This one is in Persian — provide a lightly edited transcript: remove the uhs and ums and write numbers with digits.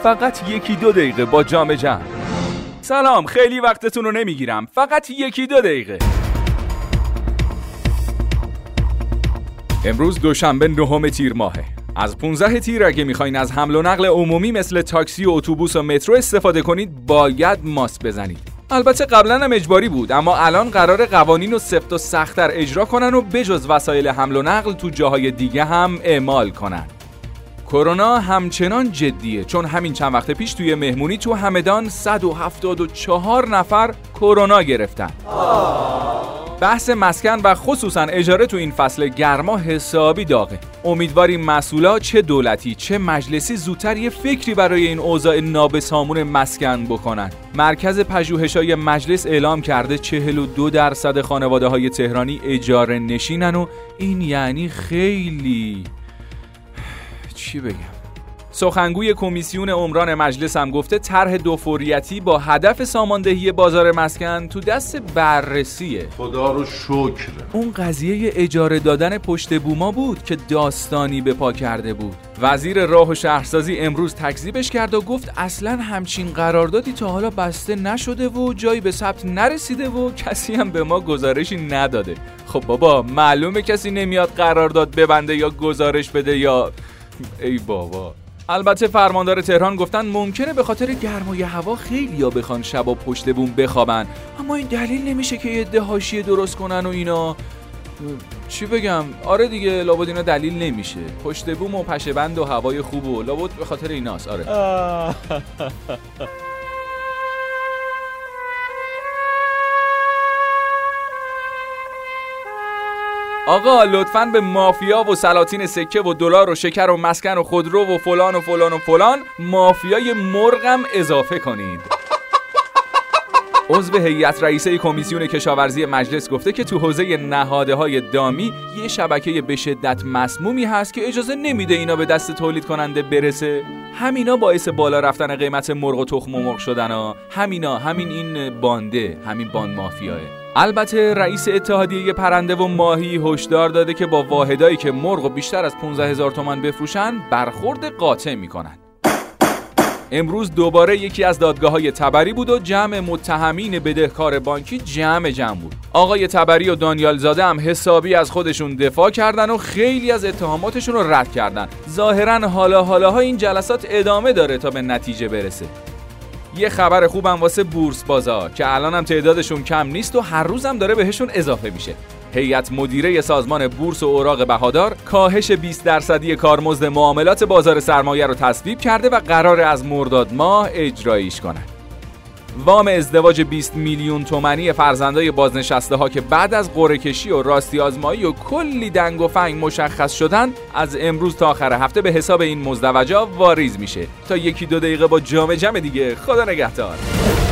فقط 1-2 دقیقه با جام جم. سلام، خیلی وقتتون رو نمیگیرم، فقط 1-2 دقیقه. امروز دوشنبه 9 تیر ماهه. از 15 تیر اگه میخواین از حمل و نقل عمومی مثل تاکسی و اتوبوس و مترو استفاده کنید باید ماسک بزنید. البته قبلا هم اجباری بود، اما الان قرار قوانین رو سفت و سخت‌تر اجرا کنن و بجز وسایل حمل و نقل تو جاهای دیگه هم اعمال کنن. کرونا همچنان جدیه، چون همین چند وقت پیش توی مهمونی تو همدان 174 نفر کرونا گرفتن. بحث مسکن و خصوصا اجاره تو این فصل گرما حسابی داغه. امیدواریم مسئولا چه دولتی چه مجلسی زودتر یه فکری برای این اوضاع نابسامون مسکن بکنن. مرکز پژوهش‌های مجلس اعلام کرده 42% خانواده‌های تهرانی اجاره نشینن و این یعنی خیلی چی بگم. سخنگوی کمیسیون عمران مجلس هم گفته طرح دوفوریتی با هدف ساماندهی بازار مسکن تو دست بررسیه. خدا رو شکر. اون قضیه اجاره دادن پشت بوما بود که داستانی به پا کرده بود. وزیر راه و شهرسازی امروز تکذیبش کرد و گفت اصلاً همچین قراردادی تا حالا بسته نشده و جایی به ثبت نرسیده و کسی هم به ما گزارشی نداده. خب بابا معلومه کسی نمیاد قرارداد ببنده یا گزارش بده یا ای بابا. البته فرماندار تهران گفتن ممکنه به خاطر گرمای هوا خیلیا بخوان شبا پشت بوم بخوابن، اما این دلیل نمیشه که یه عده حاشیه درست کنن و اینا. چی بگم؟ آره دیگه، لابد اینا دلیل نمیشه. پشت بوم و پشه بند و هوای خوب و لابد به خاطر ایناست. آره. آقا لطفاً به مافیا و سلاطین سکه و دلار و شکر و مسکن و خودرو و فلان و فلان و فلان مافیای مرغم اضافه کنید. عضو هیئت رئیسه کمیسیون کشاورزی مجلس گفته که تو حوزه نهادهای دامی یه شبکه به شدت مسمومی هست که اجازه نمیده اینا به دست تولید کننده برسه. همینا باعث بالا رفتن قیمت مرغ و تخم مرغ شدن ها. همین این بانده، همین باند مافیاه. البته رئیس اتحادیه پرنده و ماهی هشدار داده که با واحدایی که مرغ بیشتر از 15,000 تومان بفروشن برخورد قاطع میکنن. امروز دوباره یکی از دادگاه‌های تبری بود و جمع متهمین بدهکار بانکی جمع بود. آقای تبری و دانیال زاده هم حسابی از خودشون دفاع کردن و خیلی از اتهاماتشون رو رد کردن. ظاهراً حالا این جلسات ادامه داره تا به نتیجه برسه. یه خبر خوبم واسه بورس بازا که الان هم تعدادشون کم نیست و هر روزم داره بهشون اضافه میشه. هیئت مدیره سازمان بورس و اوراق بهادار کاهش 20% کارمزد معاملات بازار سرمایه رو تصویب کرده و قرار از مرداد ماه اجرایش کنه. وام ازدواج 20 میلیون تومانی فرزندای بازنشسته ها که بعد از قرعه کشی و راستی آزمایی و کلی دنگ و فنگ مشخص شدن از امروز تا آخر هفته به حساب این مزدوجا واریز میشه. تا 1-2 دقیقه با جام دیگه. خدا نگهدار.